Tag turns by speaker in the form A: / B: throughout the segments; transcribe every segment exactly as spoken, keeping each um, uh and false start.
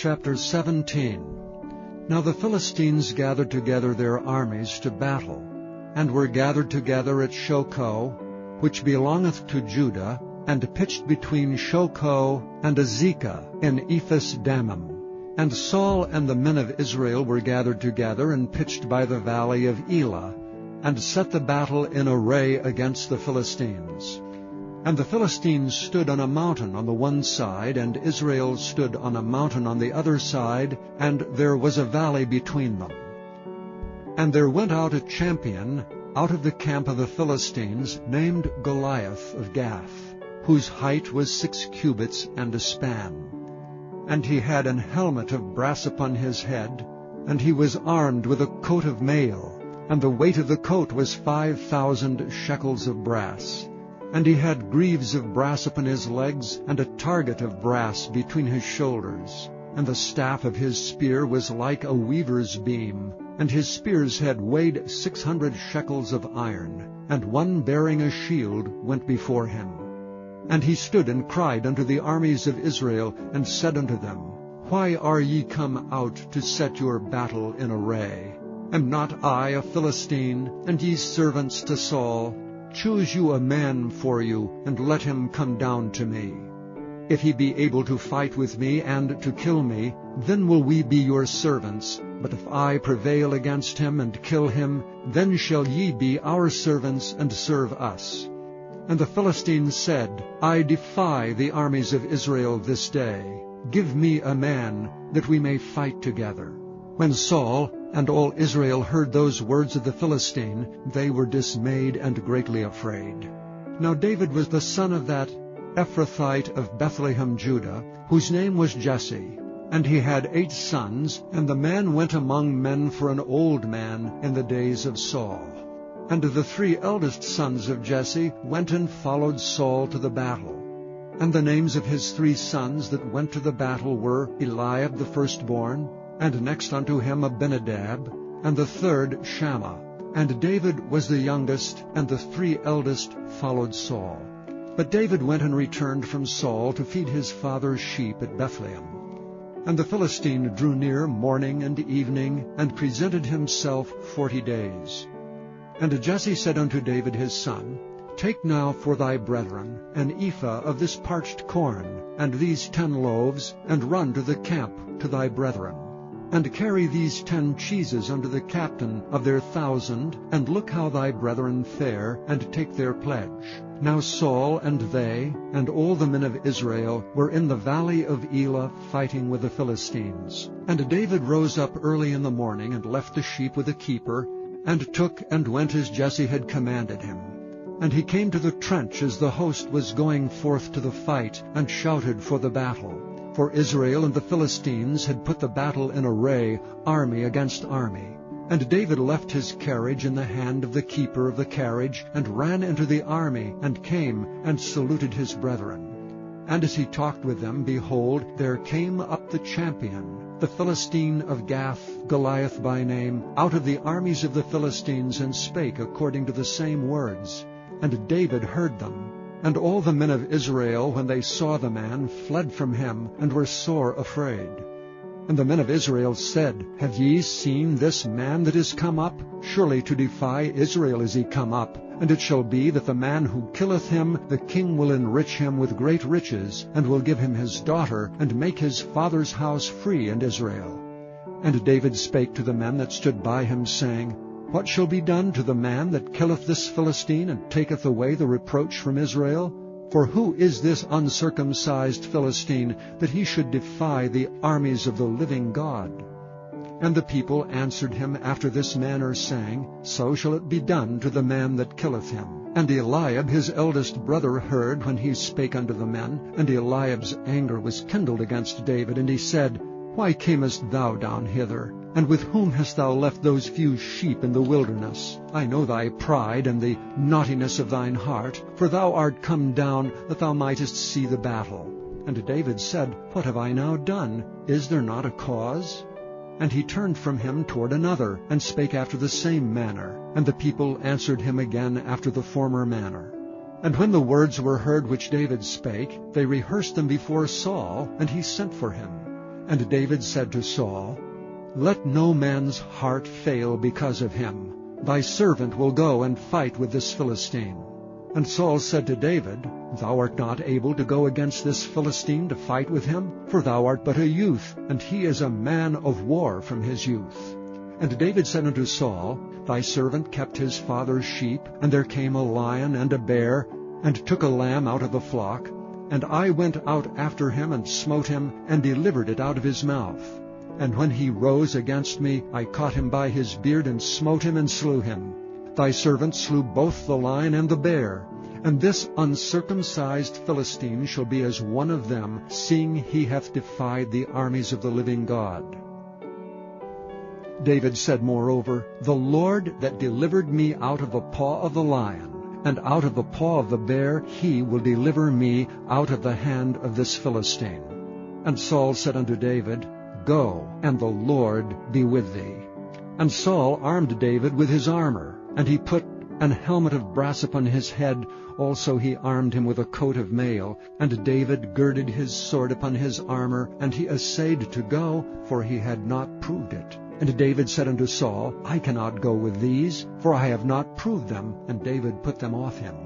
A: Chapter seventeen. Now the Philistines gathered together their armies to battle, and were gathered together at Shochoh, which belongeth to Judah, and pitched between Shochoh and Azekah in Ephes Dammim. And Saul and the men of Israel were gathered together, and pitched by the valley of Elah, and set the battle in array against the Philistines. And the Philistines stood on a mountain on the one side, and Israel stood on a mountain on the other side, and there was a valley between them. And there went out a champion out of the camp of the Philistines, named Goliath of Gath, whose height was six cubits and a span. And he had an helmet of brass upon his head, and he was armed with a coat of mail, and the weight of the coat was five thousand shekels of brass. And he had greaves of brass upon his legs, and a target of brass between his shoulders. And the staff of his spear was like a weaver's beam, and his spear's head weighed six hundred shekels of iron, and one bearing a shield went before him. And he stood and cried unto the armies of Israel, and said unto them, Why are ye come out to set your battle in array? Am not I a Philistine, and ye servants to Saul? Choose you a man for you, and let him come down to me. If he be able to fight with me and to kill me, then will we be your servants. But if I prevail against him and kill him, then shall ye be our servants and serve us. And the Philistines said, I defy the armies of Israel this day. Give me a man, that we may fight together. When Saul and all Israel heard those words of the Philistine, they were dismayed and greatly afraid. Now David was the son of that Ephrathite of Bethlehem, Judah, whose name was Jesse. And he had eight sons, and the man went among men for an old man in the days of Saul. And the three eldest sons of Jesse went and followed Saul to the battle. And the names of his three sons that went to the battle were Eliab the firstborn, and next unto him Abinadab, and the third Shammah. And David was the youngest, and the three eldest followed Saul. But David went and returned from Saul to feed his father's sheep at Bethlehem. And the Philistine drew near morning and evening, and presented himself forty days. And Jesse said unto David his son, Take now for thy brethren an ephah of this parched corn, and these ten loaves, and run to the camp to thy brethren. And carry these ten cheeses unto the captain of their thousand, and look how thy brethren fare, and take their pledge. Now Saul and they, and all the men of Israel, were in the valley of Elah fighting with the Philistines. And David rose up early in the morning, and left the sheep with a keeper, and took and went as Jesse had commanded him. And he came to the trench as the host was going forth to the fight, and shouted for the battle. For Israel and the Philistines had put the battle in array, army against army. And David left his carriage in the hand of the keeper of the carriage, and ran into the army, and came and saluted his brethren. And as he talked with them, behold, there came up the champion, the Philistine of Gath, Goliath by name, out of the armies of the Philistines, and spake according to the same words. And David heard them. And all the men of Israel, when they saw the man, fled from him, and were sore afraid. And the men of Israel said, Have ye seen this man that is come up? Surely to defy Israel is he come up. And it shall be that the man who killeth him, the king will enrich him with great riches, and will give him his daughter, and make his father's house free in Israel. And David spake to the men that stood by him, saying, What shall be done to the man that killeth this Philistine, and taketh away the reproach from Israel? For who is this uncircumcised Philistine, that he should defy the armies of the living God? And the people answered him after this manner, saying, So shall it be done to the man that killeth him. And Eliab his eldest brother heard when he spake unto the men, and Eliab's anger was kindled against David, and he said, Why camest thou down hither? And with whom hast thou left those few sheep in the wilderness? I know thy pride and the naughtiness of thine heart, for thou art come down that thou mightest see the battle. And David said, What have I now done? Is there not a cause? And he turned from him toward another, and spake after the same manner. And the people answered him again after the former manner. And when the words were heard which David spake, they rehearsed them before Saul, and he sent for him. And David said to Saul, "Let no man's heart fail because of him. Thy servant will go and fight with this Philistine." And Saul said to David, "Thou art not able to go against this Philistine to fight with him, for thou art but a youth, and he is a man of war from his youth." And David said unto Saul, "Thy servant kept his father's sheep, and there came a lion and a bear, and took a lamb out of the flock. And I went out after him, and smote him, and delivered it out of his mouth. And when he rose against me, I caught him by his beard, and smote him, and slew him. Thy servant slew both the lion and the bear. And this uncircumcised Philistine shall be as one of them, seeing he hath defied the armies of the living God." David said moreover, "The Lord that delivered me out of the paw of the lion, and out of the paw of the bear, he will deliver me out of the hand of this Philistine." And Saul said unto David, "Go, and the Lord be with thee." And Saul armed David with his armor, and he put an helmet of brass upon his head. Also he armed him with a coat of mail. And David girded his sword upon his armor, and he essayed to go, for he had not proved it. And David said unto Saul, "I cannot go with these, for I have not proved them." And David put them off him.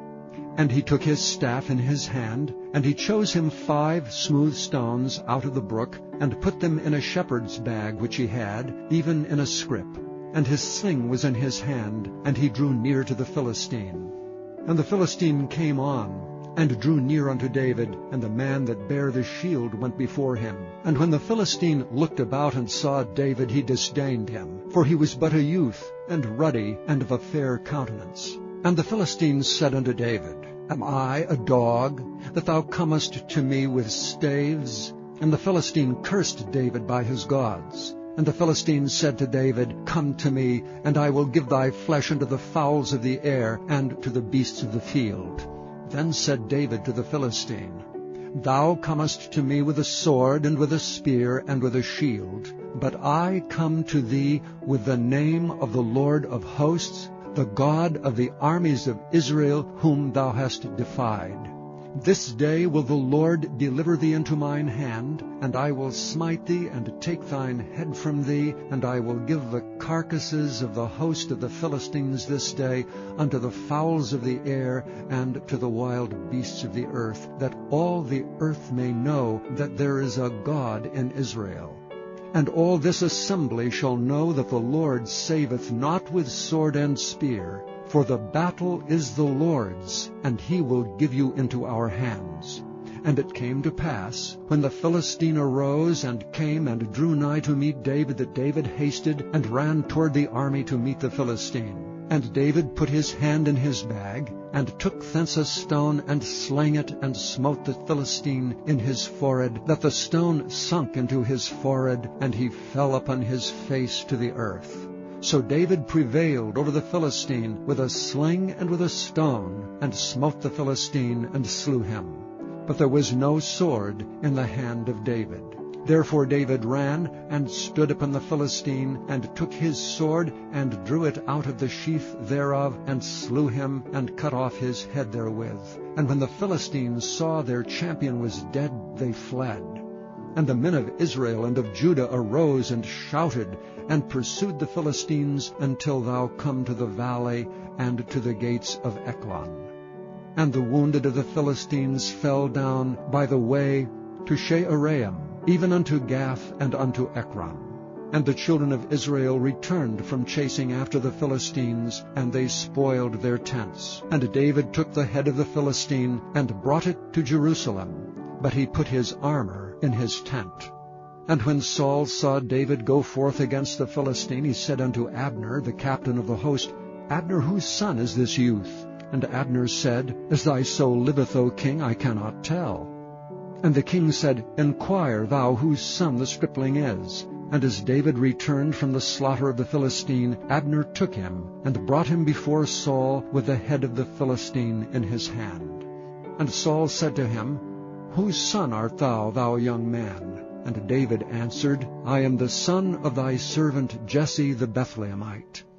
A: And he took his staff in his hand, and he chose him five smooth stones out of the brook, and put them in a shepherd's bag which he had, even in a scrip. And his sling was in his hand, and he drew near to the Philistine. And the Philistine came on, and drew near unto David, and the man that bare the shield went before him. And when the Philistine looked about and saw David, he disdained him, for he was but a youth, and ruddy, and of a fair countenance. And the Philistine said unto David, "Am I a dog, that thou comest to me with staves?" And the Philistine cursed David by his gods. And the Philistine said to David, "Come to me, and I will give thy flesh unto the fowls of the air, and to the beasts of the field." Then said David to the Philistine, "Thou comest to me with a sword, and with a spear, and with a shield. But I come to thee with the name of the Lord of hosts, the God of the armies of Israel, whom thou hast defied. This day will the Lord deliver thee into mine hand, and I will smite thee, and take thine head from thee, and I will give the carcasses of the host of the Philistines this day unto the fowls of the air, and to the wild beasts of the earth, that all the earth may know that there is a God in Israel. And all this assembly shall know that the Lord saveth not with sword and spear, for the battle is the Lord's, and he will give you into our hands." And it came to pass, when the Philistine arose and came and drew nigh to meet David, that David hasted and ran toward the army to meet the Philistine. And David put his hand in his bag, and took thence a stone, and slang it, and smote the Philistine in his forehead, that the stone sunk into his forehead, and he fell upon his face to the earth. So David prevailed over the Philistine with a sling and with a stone, and smote the Philistine, and slew him. But there was no sword in the hand of David. Therefore David ran, and stood upon the Philistine, and took his sword, and drew it out of the sheath thereof, and slew him, and cut off his head therewith. And when the Philistines saw their champion was dead, they fled. And the men of Israel and of Judah arose and shouted, and pursued the Philistines until thou come to the valley, and to the gates of Ekron. And the wounded of the Philistines fell down by the way to Shaaraim, even unto Gath and unto Ekron. And the children of Israel returned from chasing after the Philistines, and they spoiled their tents. And David took the head of the Philistine, and brought it to Jerusalem, but he put his armor in his tent. And when Saul saw David go forth against the Philistine, he said unto Abner, the captain of the host, "Abner, whose son is this youth?" And Abner said, "As thy soul liveth, O king, I cannot tell." And the king said, "Inquire thou whose son the stripling is." And as David returned from the slaughter of the Philistine, Abner took him, and brought him before Saul with the head of the Philistine in his hand. And Saul said to him, "Whose son art thou, thou young man?" And David answered, "I am the son of thy servant Jesse the Bethlehemite."